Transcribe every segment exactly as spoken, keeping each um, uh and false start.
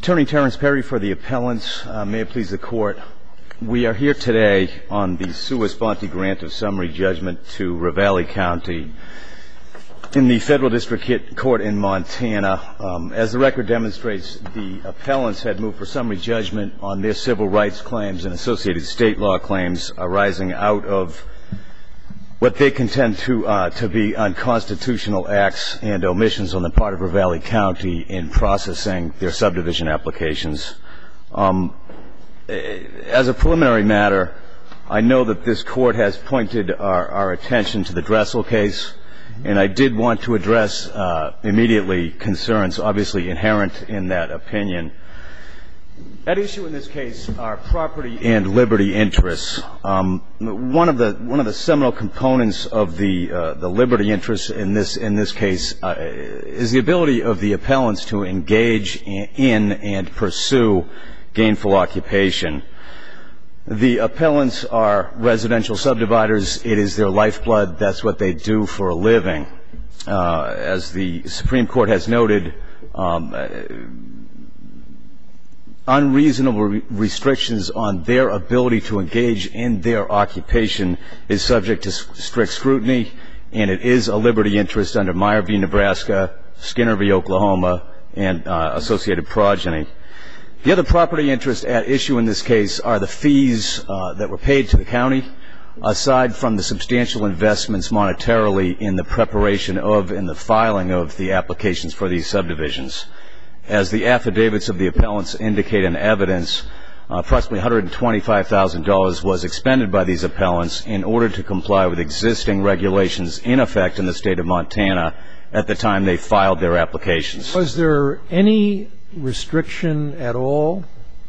Attorney Terrence Perry for the appellants. Uh, may it please the Court. We are here today on the sua sponte grant of summary judgment to Ravalli County in the Federal District Court in Montana. Um, as the record demonstrates, the appellants had moved for summary judgment on their civil rights claims and associated state law claims arising out of what they contend to uh, to be unconstitutional acts and omissions on the part of Ravalli County in processing their subdivision applications. Um, as a preliminary matter, I know that this Court has pointed our, our attention to the Dressel case, and I did want to address uh, immediately concerns obviously inherent in that opinion. At issue in this case are property and liberty interests. Um, one of the one of the seminal components of the uh, the liberty interests in this in this case uh, is the ability of the appellants to engage in, in and pursue gainful occupation. The appellants are residential subdividers. It is their lifeblood. That's what they do for a living. Uh, as the Supreme Court has noted, um, unreasonable re- restrictions on their ability to engage in their occupation is subject to s- strict scrutiny, and it is a liberty interest under Meyer v. Nebraska, Skinner v. Oklahoma, and uh, associated progeny. The other property interest at issue in this case are the fees uh, that were paid to the county, aside from the substantial investments monetarily in the preparation of and the filing of the applications for these subdivisions. As the affidavits of the appellants indicate in evidence, uh, approximately one hundred twenty-five thousand dollars was expended by these appellants in order to comply with existing regulations in effect in the state of Montana at the time they filed their applications. Was there any restriction at all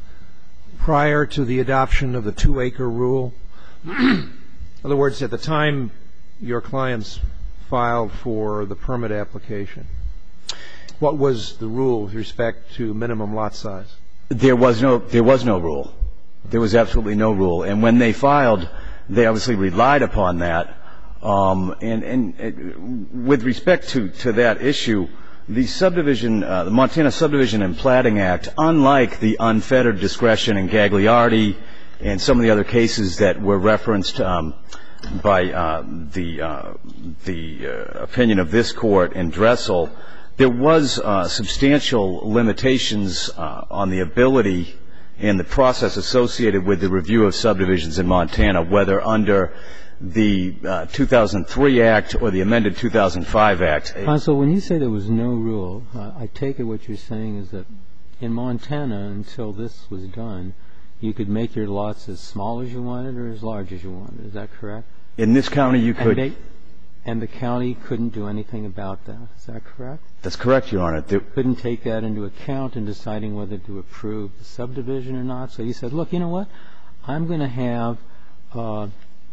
prior to the adoption of the two-acre rule? In other words, at the time your clients filed for the permit application, what was the rule with respect to minimum lot size? There was no there was no rule. There was absolutely no rule. And when they filed, they obviously relied upon that. Um, and, and, and with respect to, to that issue, the subdivision, uh, the Montana Subdivision and Platting Act, unlike the unfettered discretion in Gagliardi and some of the other cases that were referenced um, by uh, the uh, the uh, opinion of this Court in Dressel, there was uh, substantial limitations uh, on the ability and the process associated with the review of subdivisions in Montana, whether under the uh, two thousand three Act or the amended two thousand five Act. Counsel, when you say there was no rule, uh, I take it what you're saying is that in Montana, until this was done, you could make your lots as small as you wanted or as large as you wanted. Is that correct? In this county, you could. And, they, and the county couldn't do anything about that. Is that correct? That's correct, Your Honor. There couldn't take that into account in deciding whether to approve the subdivision or not. So you said, look, you know what? I'm going to have uh,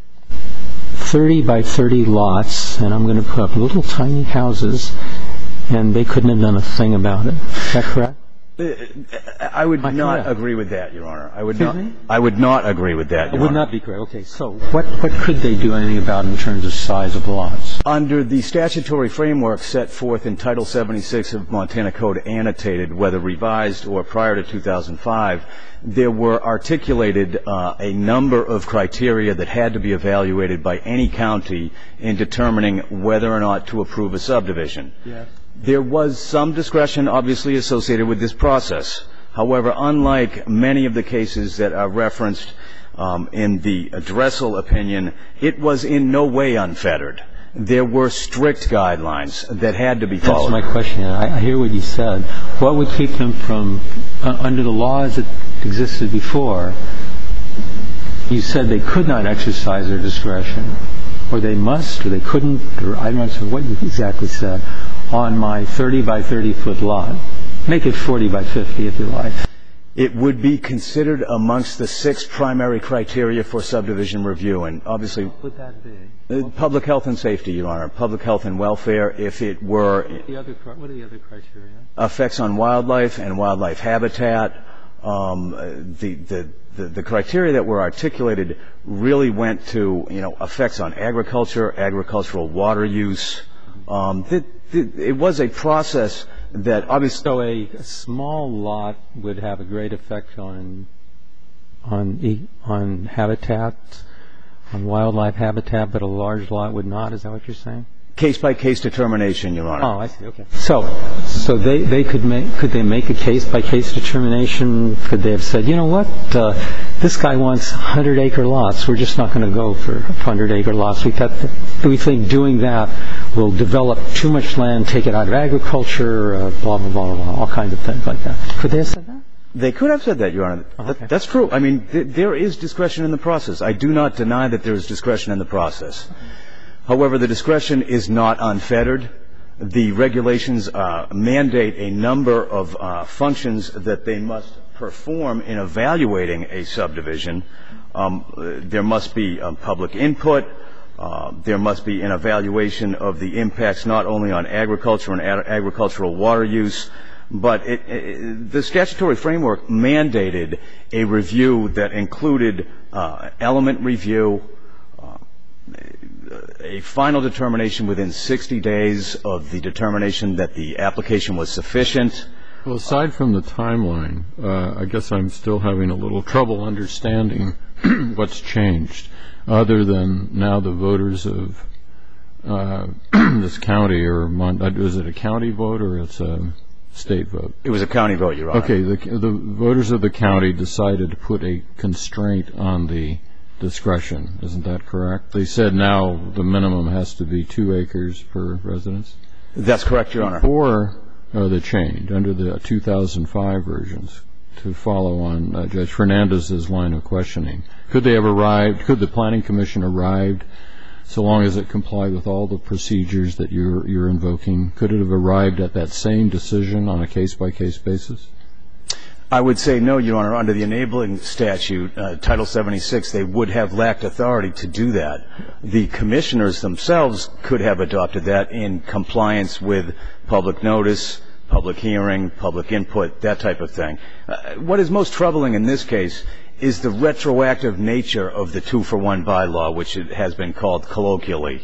thirty by thirty lots, and I'm going to put up little tiny houses, and they couldn't have done a thing about it. Is that correct? I would Am I not correct? agree with that, Your Honor. I would Excuse not. me? I would not agree with that, Your It would Honor. not be correct. Okay. So what what could they do anything about in terms of size of lots? Under the statutory framework set forth in Title seventy-six of Montana Code Annotated, whether revised or prior to two thousand five, there were articulated uh, a number of criteria that had to be evaluated by any county in determining whether or not to approve a subdivision. Yes. There was some discretion, obviously, associated with this process. However, unlike many of the cases that are referenced um, in the Dressel opinion, it was in no way unfettered. There were strict guidelines that had to be followed. That's my question. I, I hear what you said. What would keep them from, uh, under the laws that existed before, you said they could not exercise their discretion, or they must, or they couldn't, or I don't know what you exactly said, on my thirty by thirty foot lot. Make it forty by fifty if you like. It would be considered amongst the six primary criteria for subdivision review, and obviously What would that be? uh, public health and safety, Your Honor, public health and welfare. If it were The other, what are the other criteria? effects on wildlife and wildlife habitat, um, the, the the the criteria that were articulated really went to, you know, effects on agriculture, agricultural water use. Um, the, the, it was a process that obviously... So a, a small lot would have a great effect on on e- on habitat, on wildlife habitat, but a large lot would not. Is that what you're saying? Case-by-case determination, Your Honor. Oh, I see. Okay. So, so they, they could make could they make a case-by-case determination? Could they have said, you know what, uh, this guy wants hundred-acre lots. We're just not going to go for hundred-acre lots. We got the, we think doing that will develop too much land, take it out of agriculture, uh, blah blah blah blah, all kinds of things like that. Could they have said that? They could have said that, Your Honor. Oh, okay. That, that's true. I mean, th- there is discretion in the process. I do not deny that there is discretion in the process. However, the discretion is not unfettered. The regulations uh, mandate a number of uh, functions that they must perform in evaluating a subdivision. Um, there must be um, public input. Uh, there must be an evaluation of the impacts not only on agriculture and ag- agricultural water use, but it, it, the statutory framework mandated a review that included uh, element review, uh, a final determination within sixty days of the determination that the application was sufficient. Well, aside from the timeline, uh, I guess I'm still having a little trouble understanding what's changed, other than now the voters of uh, this county, or Mon- is it a county vote or it's a state vote? It was a county vote, Your Honor. Okay, the, the voters of the county decided to put a constraint on the discretion. Isn't that correct? They said now the minimum has to be two acres per residence? That's correct, Your Honor. Before uh, the change, under the two thousand five versions, to follow on uh, Judge Fernandez's line of questioning, could they have arrived, could the Planning Commission arrived, so long as it complied with all the procedures that you're, you're invoking, could it have arrived at that same decision on a case-by-case basis? I would say no, Your Honor. Under the enabling statute, uh, Title seventy-six, they would have lacked authority to do that. The commissioners themselves could have adopted that in compliance with public notice, public hearing, public input, that type of thing. Uh, what is most troubling in this case is the retroactive nature of the two-for-one bylaw, which it has been called colloquially.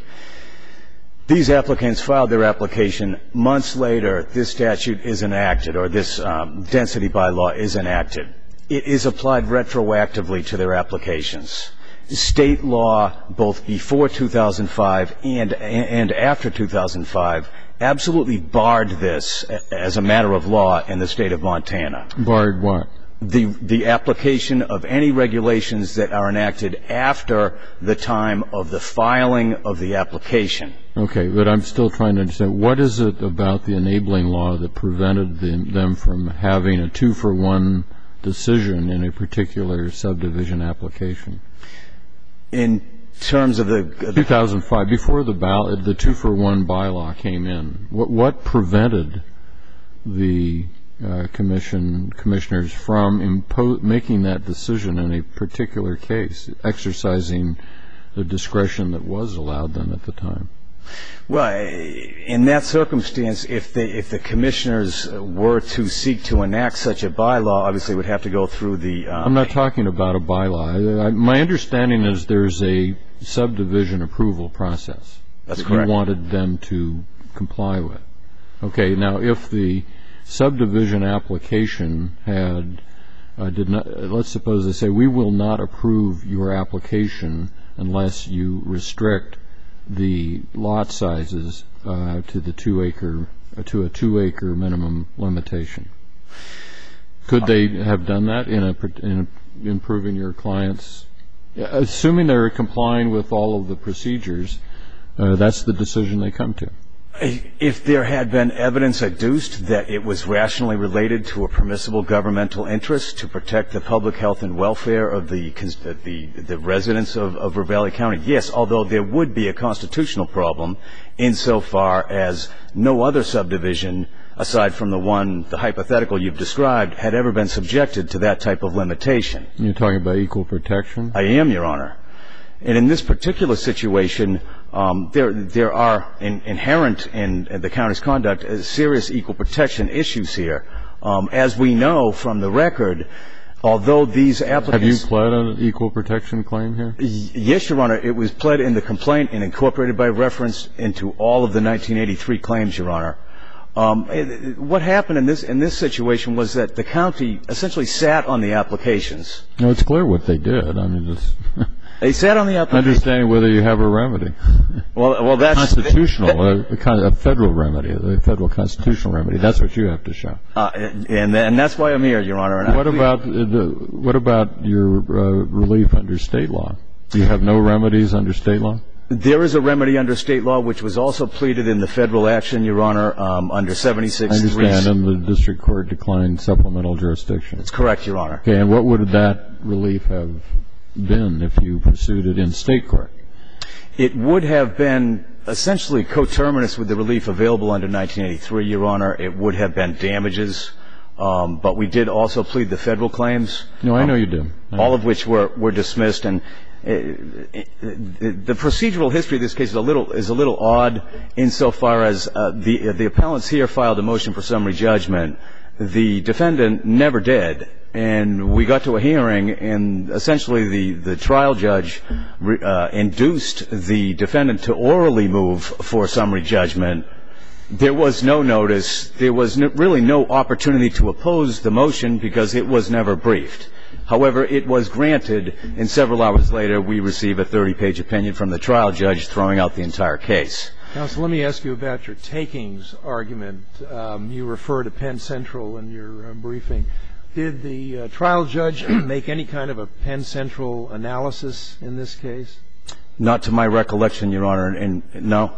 These applicants filed their application. Months later, this statute is enacted, or this um, density bylaw is enacted. It is applied retroactively to their applications. State law, both before two thousand five and, and after two thousand five, absolutely barred this as a matter of law in the state of Montana. Barred what? The, the application of any regulations that are enacted after the time of the filing of the application. Okay, but I'm still trying to understand, what is it about the enabling law that prevented them, them from having a two-for-one decision in a particular subdivision application? In terms of the... the two thousand five, before the ballot, the two-for-one bylaw came in, what, what prevented the uh, commission commissioners from impo- making that decision in a particular case, exercising the discretion that was allowed them at the time? Well, in that circumstance, if the if the commissioners were to seek to enact such a bylaw, obviously it would have to go through the... Um, I'm not talking about a bylaw. I, I, my understanding is there's a subdivision approval process. That's that correct. You wanted them to comply with. Okay, now if the subdivision application had, uh, did not, let's suppose they say, we will not approve your application unless you restrict the lot sizes uh, to the two acre uh, to a two acre minimum limitation. Could they have done that in a in a, improving your clients, assuming they're complying with all of the procedures? Uh, that's the decision they come to. If there had been evidence adduced that it was rationally related to a permissible governmental interest to protect the public health and welfare of the the, the residents of, of Ravalli County, yes, although there would be a constitutional problem insofar as no other subdivision, aside from the one, the hypothetical you've described, had ever been subjected to that type of limitation. You're talking about equal protection? I am, Your Honor. And in this particular situation, um, there there are in, inherent in, in the county's conduct uh, serious equal protection issues here. Um, as we know from the record, although these applicants... Have you pled an equal protection claim here? Y- yes, Your Honor. It was pled in the complaint and incorporated by reference into all of the nineteen eighty-three claims, Your Honor. Um, it, what happened in this in this situation was that the county essentially sat on the applications. No, it's clear what they did. I mean, just they sat on the applications. Understanding whether you have a remedy. Well, well, that's constitutional, a, a federal remedy, a federal constitutional remedy. That's what you have to show. Uh, and and that's why I'm here, Your Honor. And what I, about the what about your uh, relief under state law? Do you have no remedies under state law? There is a remedy under state law, which was also pleaded in the federal action, Your Honor, um, under seventy-six three. I understand, and the district court declined supplemental jurisdiction. That's correct, Your Honor. Okay, and what would that relief have been if you pursued it in state court? It would have been essentially coterminous with the relief available under nineteen eighty-three, Your Honor. It would have been damages, um, but we did also plead the federal claims. No, I know um, you did. All of which were, were dismissed, and It, it, it, the procedural history of this case is a little is a little odd insofar as uh, the the appellants here filed a motion for summary judgment. The defendant never did, and we got to a hearing, and essentially the the trial judge re, uh, induced the defendant to orally move for summary judgment. There was no notice. There was no, really no opportunity to oppose the motion because it was never briefed. However, it was granted, and several hours later we receive a thirty-page opinion from the trial judge throwing out the entire case. Counsel, let me ask you about your takings argument. Um, you refer to Penn Central in your uh, briefing. Did the uh, trial judge make any kind of a Penn Central analysis in this case? Not to my recollection, Your Honor, and, and no.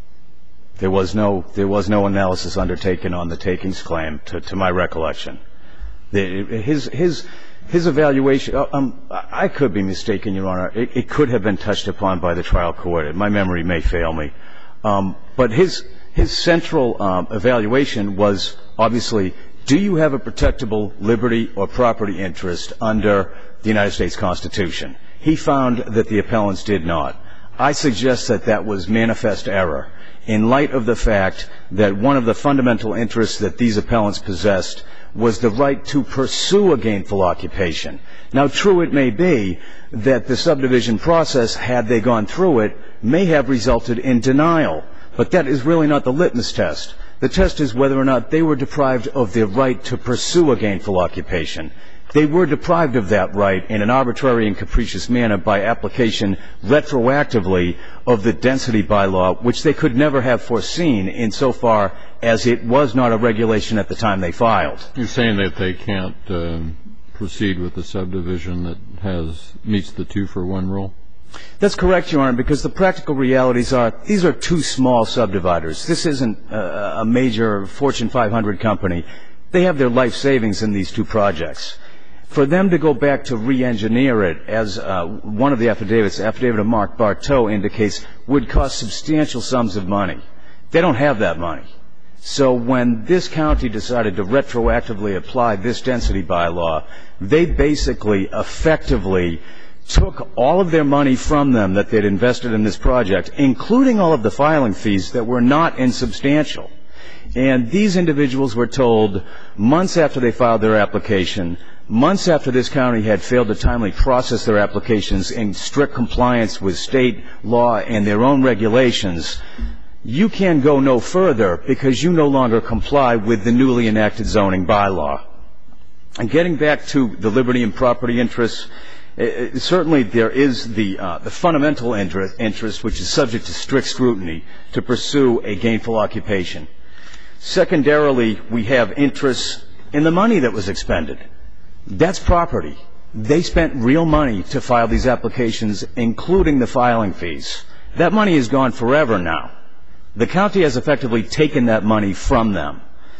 There was no there was no analysis undertaken on the takings claim, to, to my recollection. The, his his his evaluation. Um, I could be mistaken, Your Honor. It, it could have been touched upon by the trial court. My memory may fail me, um, but his his central um, evaluation was obviously: do you have a protectable liberty or property interest under the United States Constitution? He found that the appellants did not. I suggest that that was manifest error, in light of the fact that one of the fundamental interests that these appellants possessed was the right to pursue a gainful occupation. Now, true it may be that the subdivision process, had they gone through it, may have resulted in denial, but that is really not the litmus test. The test is whether or not they were deprived of their right to pursue a gainful occupation. They were deprived of that right in an arbitrary and capricious manner by application retroactively of the density bylaw, which they could never have foreseen insofar as it was not a regulation at the time they filed. You're saying that they can't uh, proceed with the subdivision that has meets the two-for-one rule? That's correct, Your Honor, because the practical realities are these are two small subdividers. This isn't a, a major Fortune five hundred company. They have their life savings in these two projects. For them to go back to re-engineer it, as uh, one of the affidavits, the affidavit of Mark Barteau indicates, would cost substantial sums of money. They don't have that money. So when this county decided to retroactively apply this density bylaw, they basically effectively took all of their money from them that they'd invested in this project, including all of the filing fees that were not insubstantial. And these individuals were told months after they filed their application, months after this county had failed to timely process their applications in strict compliance with state law and their own regulations, you can go no further because you no longer comply with the newly enacted zoning bylaw. And getting back to the liberty and property interests, uh, certainly there is the, uh, the fundamental interest, interest, which is subject to strict scrutiny, to pursue a gainful occupation. Secondarily, we have interests in the money that was expended. That's property. They spent real money to file these applications, including the filing fees. That money is gone forever now. The county has effectively taken that money from them.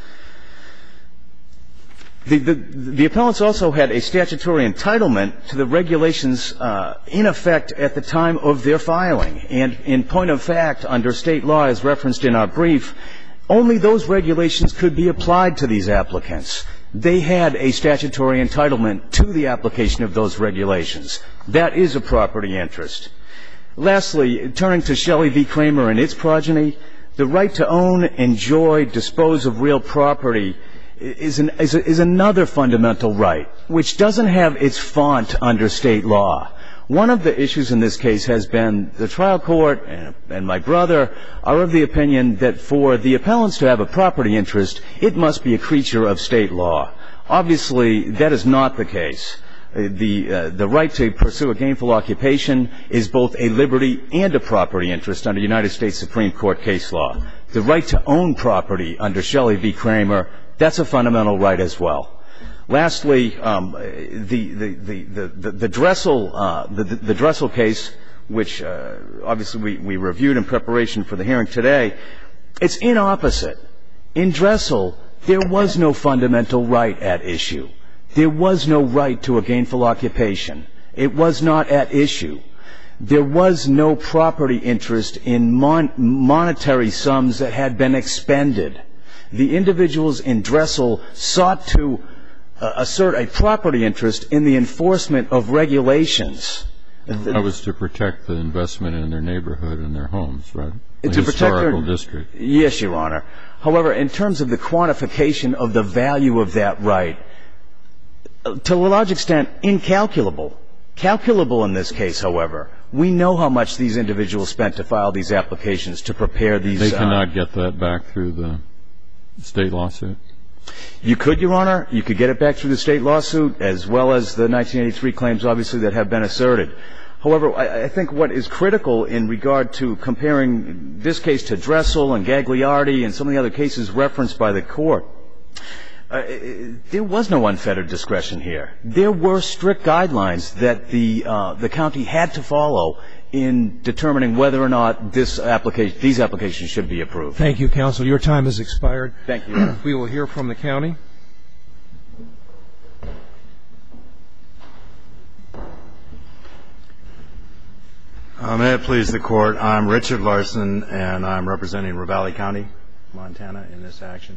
The, the, the appellants also had a statutory entitlement to the regulations uh, in effect at the time of their filing. And in point of fact, under state law, as referenced in our brief, only those regulations could be applied to these applicants. They had a statutory entitlement to the application of those regulations. That is a property interest. Lastly, turning to Shelley v. Kramer and its progeny, the right to own, enjoy, dispose of real property is, an, is, a, is another fundamental right, which doesn't have its font under state law. One of the issues in this case has been the trial court and, and my brother are of the opinion that for the appellants to have a property interest, it must be a creature of state law. Obviously, that is not the case. The, uh, the right to pursue a gainful occupation is both a liberty and a property interest under United States Supreme Court case law. The right to own property under Shelley v. Kramer, that's a fundamental right as well. Lastly, um, the, the, the, the, the Dressel, uh, the, the Dressel case, which uh, obviously we, we reviewed in preparation for the hearing today, it's in opposite. In Dressel, there was no fundamental right at issue. There was no right to a gainful occupation. It was not at issue. There was no property interest in mon- monetary sums that had been expended. The individuals in Dressel sought to uh, assert a property interest in the enforcement of regulations. That was to protect the investment in their neighborhood and their homes, right? To the protect historical their, district. Yes, Your Honor. However, in terms of the quantification of the value of that right, to a large extent, incalculable. Calculable in this case, however. We know how much these individuals spent to file these applications, to prepare these. They cannot uh, get that back through the state lawsuit? You could, Your Honor. You could get it back through the state lawsuit, as well as the nineteen eighty-three claims, obviously, that have been asserted. However, I, I think what is critical in regard to comparing this case to Dressel and Gagliardi and some of the other cases referenced by the Court, Uh, there was no unfettered discretion here. There were strict guidelines that the uh, the county had to follow in determining whether or not this application, these applications should be approved. Thank you, counsel. Your time has expired. Thank you, Your Honor. We will hear from the county. Uh, may it please the Court, I'm Richard Larson, and I'm representing Ravalli County, Montana, in this action.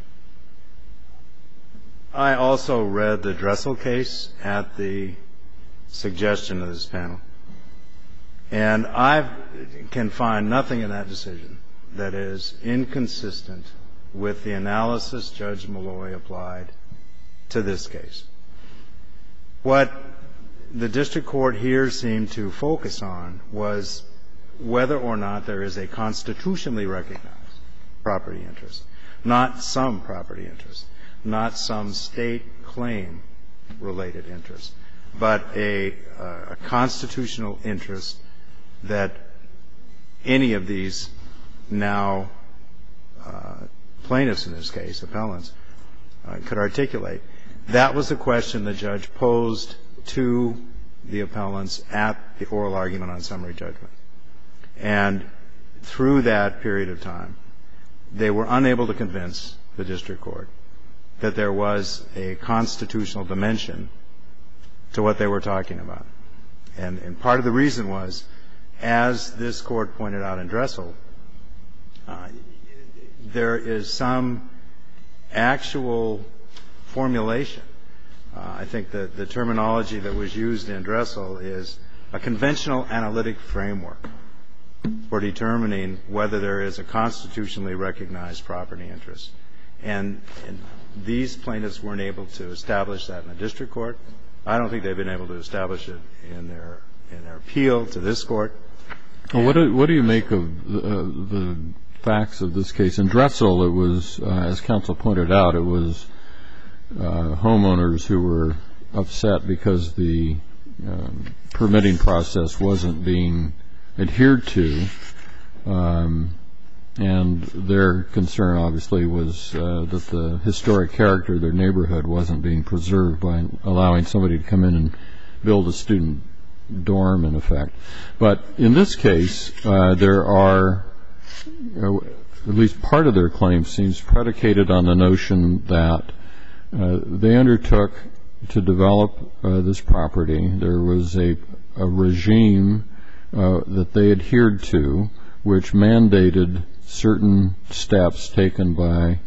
I also read the Dressel case at the suggestion of this panel, and I can find nothing in that decision that is inconsistent with the analysis Judge Malloy applied to this case. What the district court here seemed to focus on was whether or not there is a constitutionally recognized property interest, not some property interest, not some state claim-related interest, but a, uh, a constitutional interest that any of these now uh, plaintiffs in this case, appellants, uh, could articulate. That was the question the judge posed to the appellants at the oral argument on summary judgment. And through that period of time, they were unable to convince the district court that there was a constitutional dimension to what they were talking about. And, and part of the reason was, as this court pointed out in Dressel, uh, there is some actual formulation. Uh, I think that the terminology that was used in Dressel is a conventional analytic framework for determining whether there is a constitutionally recognized property interest. And, and these plaintiffs weren't able to establish that in the district court. I don't think they've been able to establish it in their in their appeal to this court. Well, what do, what do you make of the, uh, the facts of this case? In Dressel, it was, uh, as counsel pointed out, it was uh, homeowners who were upset because the um, permitting process wasn't being adhered to. Um, And their concern, obviously, was uh, that the historic character of their neighborhood wasn't being preserved by allowing somebody to come in and build a student dorm, in effect. But in this case, uh, there are, uh, at least part of their claim seems predicated on the notion that uh, they undertook to develop uh, this property. There was a, a regime uh, that they adhered to, which mandated certain steps taken by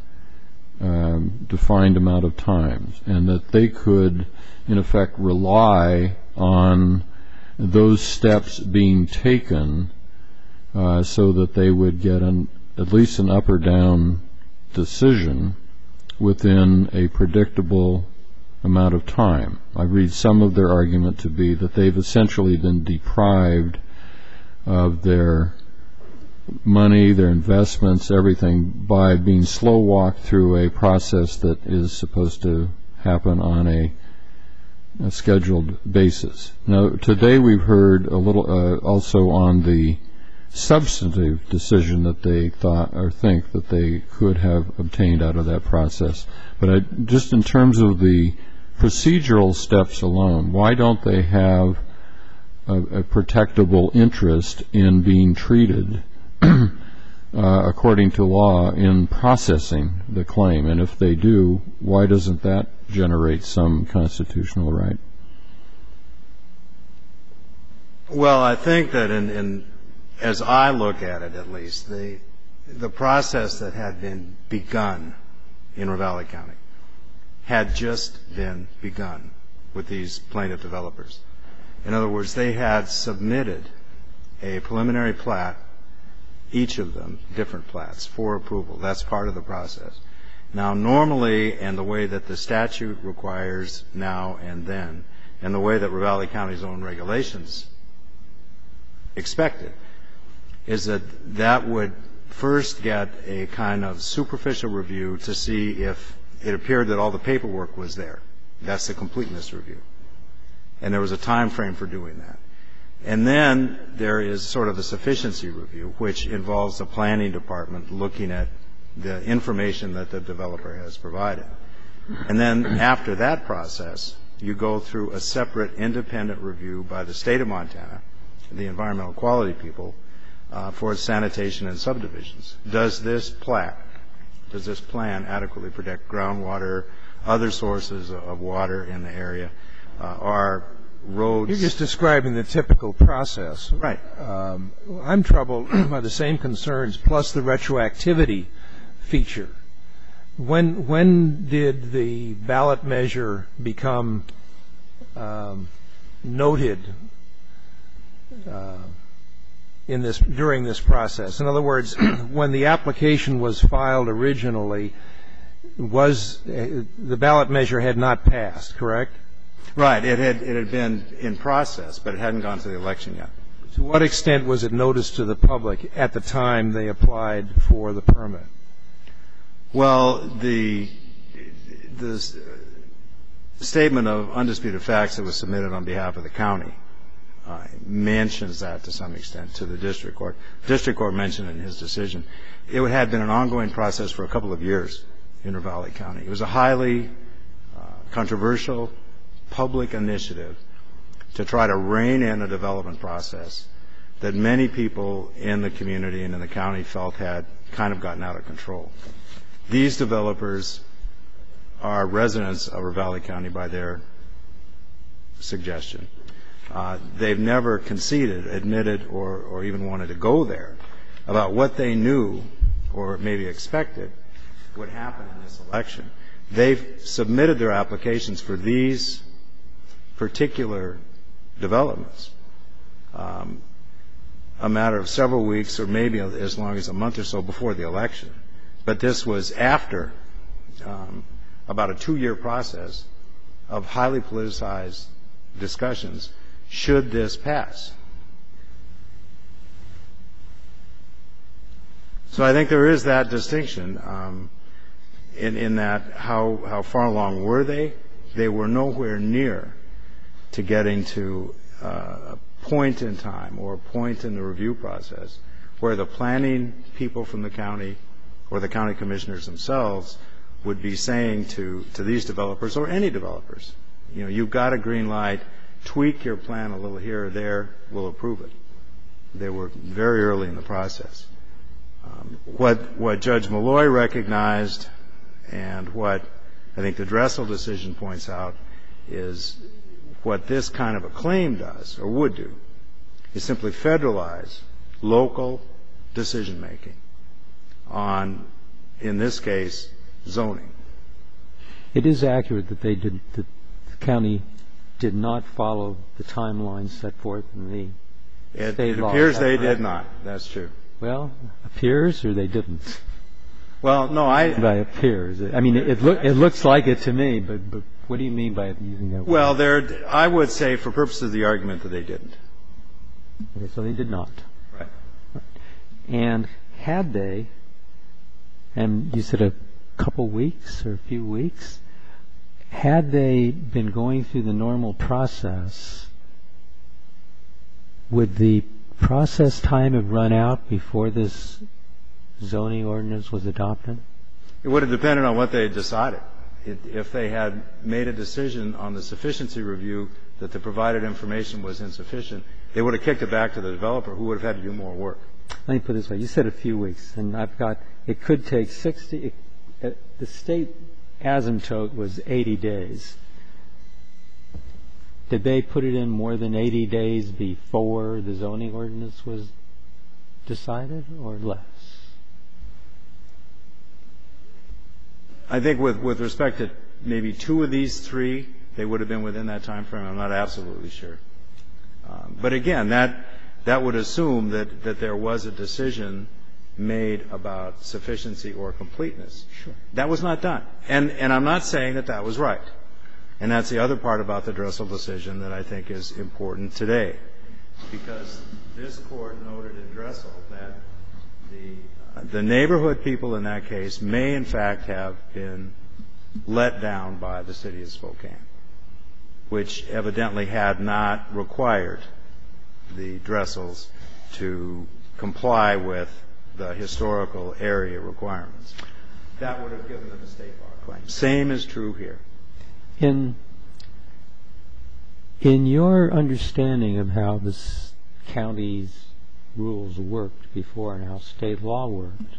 um, defined amount of times, and that they could, in effect, rely on those steps being taken uh, so that they would get an, at least an up or down decision within a predictable amount of time. I read some of their argument to be that they've essentially been deprived of their money, their investments, everything, by being slow walked through a process that is supposed to happen on a, a scheduled basis. Now, today we've heard a little uh, also on the substantive decision that they thought or think that they could have obtained out of that process. But I, just in terms of the procedural steps alone, why don't they have a, a protectable interest in being treated uh, according to law in processing the claim? And if they do, why doesn't that generate some constitutional right? Well, I think that in, in as I look at it, at least, the the process that had been begun in Ravalli County had just been begun with these plaintiff developers. In other words, they had submitted a preliminary plat, each of them different plats, for approval. That's part of the process. Now, normally, and the way that the statute requires now and then, and the way that Ravalli County's own regulations expected, is that that would first get a kind of superficial review to see if it appeared that all the paperwork was there. That's the completeness review. And there was a time frame for doing that. And then there is sort of a sufficiency review, which involves the planning department looking at the information that the developer has provided. And then after that process, you go through a separate independent review by the state of Montana, the environmental quality people, uh, for sanitation and subdivisions. Does this plat, does this plan adequately protect groundwater, other sources of water in the area? Uh, are roads... You're just describing the typical process. Right. Um, I'm troubled by the same concerns, plus the retroactivity feature. When when did the ballot measure become um, noted uh, in this during this process? In other words, when the application was filed originally, was uh, the ballot measure had not passed, correct? Right. It had it had been in process, but it hadn't gone to the election yet. To what extent was it noticed to the public at the time they applied for the permit? Well, the the statement of undisputed facts that was submitted on behalf of the county uh, mentions that to some extent to the district court. District court mentioned in his decision it had been an ongoing process for a couple of years in Ravalli County. It was a highly uh, controversial public initiative to try to rein in a development process that many people in the community and in the county felt had kind of gotten out of control. These developers are residents of Ravalli County by their suggestion. Uh, they've never conceded, admitted, or, or even wanted to go there about what they knew or maybe expected would happen in this election. They've submitted their applications for these particular developments um, a matter of several weeks or maybe as long as a month or so before the election. But this was after um, about a two-year process of highly politicized discussions. Should this pass? So I think there is that distinction um, in, in that how, how far along were they? They were nowhere near to getting to uh, a point in time or a point in the review process where the planning people from the county or the county commissioners themselves would be saying to, to these developers or any developers, you know, you've got a green light, tweak your plan a little here or there, we'll approve it. They were very early in the process. Um, what, what Judge Malloy recognized and what I think the Dressel decision points out is what this kind of a claim does or would do is simply federalize local decision making on, in this case, zoning. It is accurate that they did, that the county did not follow the timeline set forth in the It, state it law. appears they That's did right. not. That's true. Well, appears or they didn't? Well, no, I. By appears. I mean, it, it, look, it looks like it to me, but, but What do you mean by using that word? Well, there, I would say for purposes of the argument that they didn't. Okay, so they did not. Right. And had they, and you said a couple weeks or a few weeks, had they been going through the normal process, would the process time have run out before this zoning ordinance was adopted? It would have depended on what they had decided. If they had made a decision on the sufficiency review that the provided information was insufficient, they would have kicked it back to the developer, who would have had to do more work. Let me put it this way. You said a few weeks, and I've got, it could take sixty, it, the state asymptote was eighty days. Did they put it in more than eighty days before the zoning ordinance was decided, or less? I think with, with respect to maybe two of these three, they would have been within that time frame. I'm not absolutely sure. Um, but again, that, that would assume that, that there was a decision made about sufficiency or completeness. Sure. That was not done. And, and I'm not saying that that was right. And that's the other part about the Dressel decision that I think is important today. Because this Court noted in Dressel that the The neighborhood people in that case may, in fact, have been let down by the city of Spokane, which evidently had not required the Dressels to comply with the historical area requirements. That would have given them a state bar claim. Same is true here. In, in your understanding of how this county's rules worked before and how state law worked,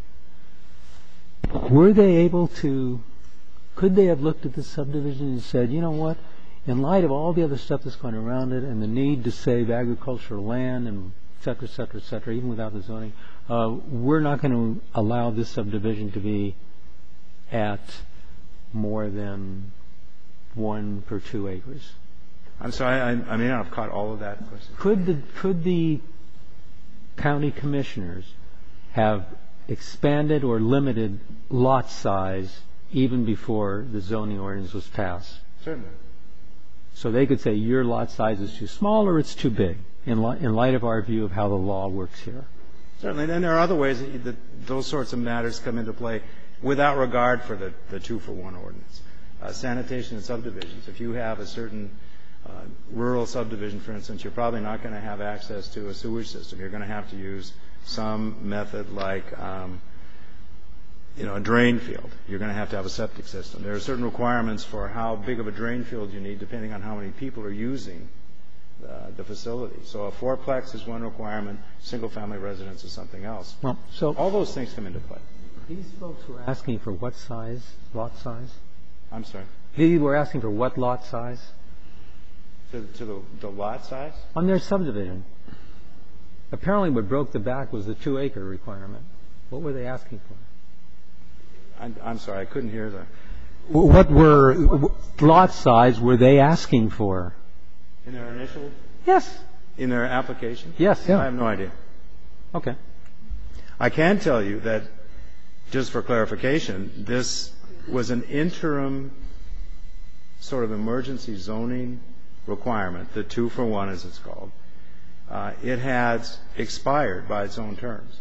were they able to, could they have looked at the subdivision and said, you know what, in light of all the other stuff that's going around it and the need to save agricultural land and et cetera, et cetera, et cetera, even without the zoning, uh, we're not going to allow this subdivision to be at more than one per two acres? I'm sorry, I, I may not have caught all of that question. Could the, could the county commissioners have expanded or limited lot size even before the zoning ordinance was passed? Certainly. So they could say your lot size is too small or it's too big in, li- in light of our view of how the law works here. Certainly. And there are other ways that, that those sorts of matters come into play without regard for the, the two-for-one ordinance. Uh, sanitation and subdivisions. If you have a certain Uh, rural subdivision, for instance, you're probably not going to have access to a sewage system. You're going to have to use some method like, um, you know, a drain field. You're going to have to have a septic system. There are certain requirements for how big of a drain field you need depending on how many people are using uh, the facility. So a fourplex is one requirement. Single-family residence is something else. Well, so all those things come into play. These folks were asking for what size, lot size? I'm sorry? These were asking for what lot size? To, to the, the lot size? On their subdivision. Apparently what broke the back was the two-acre requirement. What were they asking for? I'm, I'm sorry, I couldn't hear that. What were... What lot size were they asking for? In their initial? Yes. In their application? Yes. Yeah. I have no idea. Okay. I can tell you that, just for clarification, this was an interim sort of emergency zoning requirement, the two for one as it's called. Uh, it has expired by its own terms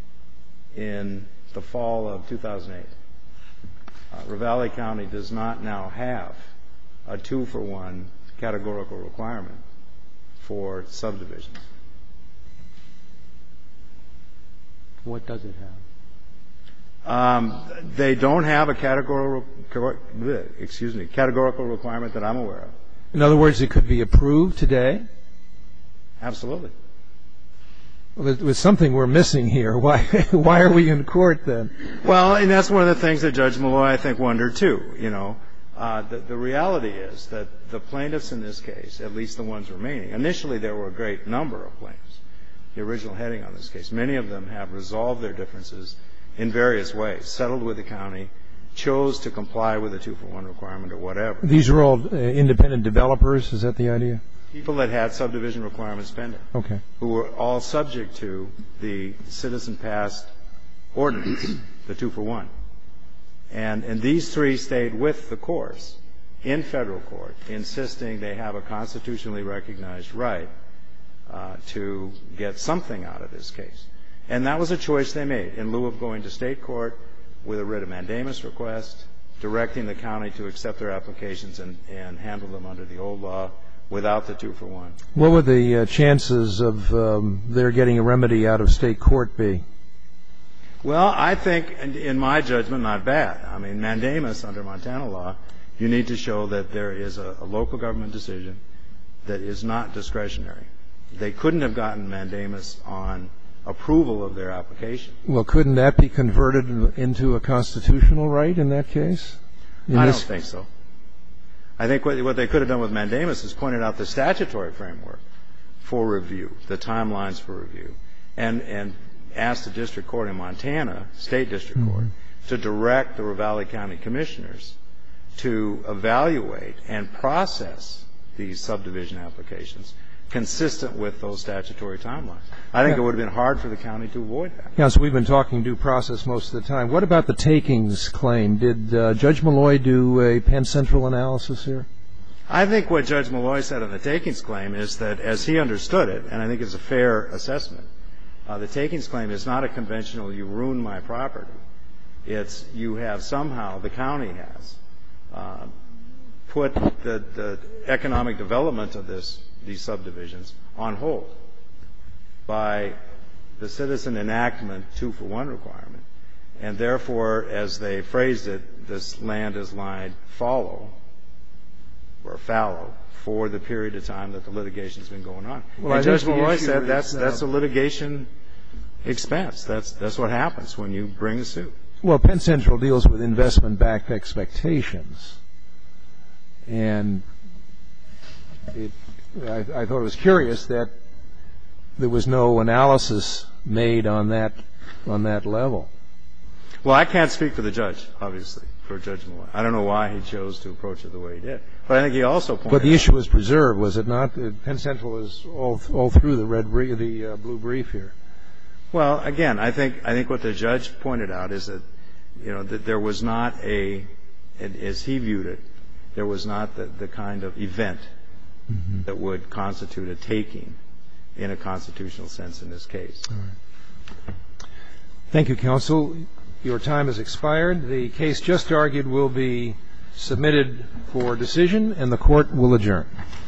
in the fall of two thousand eight. Uh, Ravalli County does not now have a two for one categorical requirement for subdivisions. What does it have? Um, they don't have a categorical, excuse me, categorical requirement that I'm aware of. In other words, it could be approved today? Absolutely. Well, there's something we're missing here. Why why are we in court then? Well, and that's one of the things that Judge Malloy, I think, wondered too. You know, uh, the, the reality is that the plaintiffs in this case, at least the ones remaining, initially there were a great number of plaintiffs, the original heading on this case. Many of them have resolved their differences in various ways, settled with the county, chose to comply with the two for one requirement or whatever. These are all uh, independent developers? Is that the idea? People that had subdivision requirements pending. Okay. Who were all subject to the citizen passed ordinance, the two for one. And, and these three stayed with the course in federal court insisting they have a constitutionally recognized right uh, to get something out of this case. And that was a choice they made in lieu of going to state court with a writ of mandamus request, directing the county to accept their applications and, and handle them under the old law without the two for one. What would the uh, chances of um, their getting a remedy out of state court be? Well, I think, in my judgment, not bad. I mean, mandamus under Montana law, you need to show that there is a, a local government decision that is not discretionary. They couldn't have gotten mandamus on approval of their application. Well, couldn't that be converted into a constitutional right in that case? In I this- don't think so. I think what, what they could have done with mandamus is pointed out the statutory framework for review, the timelines for review, and, and asked the district court in Montana, state district Mm-hmm. court, to direct the Ravalli County commissioners to evaluate and process these subdivision applications consistent with those statutory timelines. I think Yeah. it would have been hard for the county to avoid that. Yeah, so we've been talking due process most of the time. What about the takings claim? Did uh, Judge Malloy do a Penn Central analysis here? I think what Judge Malloy said on the takings claim is that, as he understood it, and I think it's a fair assessment, uh, the takings claim is not a conventional you ruin my property. It's you have somehow, the county has, uh, put the, the economic development of this these subdivisions on hold by the citizen enactment two for one requirement. And therefore, as they phrased it, this land is lying fallow or fallow for the period of time that the litigation has been going on. Well, and I think Judge the Malloy issue said is, that's uh, that's a litigation expense. That's that's what happens when you bring a suit. Well, Penn Central deals with investment-backed expectations. And it, I, I thought it was curious that there was no analysis made on that on that level. Well, I can't speak for the judge, obviously, for Judge Malloy. I don't know why he chose to approach it the way he did. But I think he also pointed But the out, issue was preserved, was it not? Uh, Penn Central was all all through the red brief, the uh, blue brief here. Well, again, I think I think what the judge pointed out is that, you know, that there was not a, as he viewed it, there was not the, the kind of event mm-hmm. that would constitute a taking in a constitutional sense in this case. All right. Thank you, counsel. Your time has expired. The case just argued will be submitted for decision, and the court will adjourn.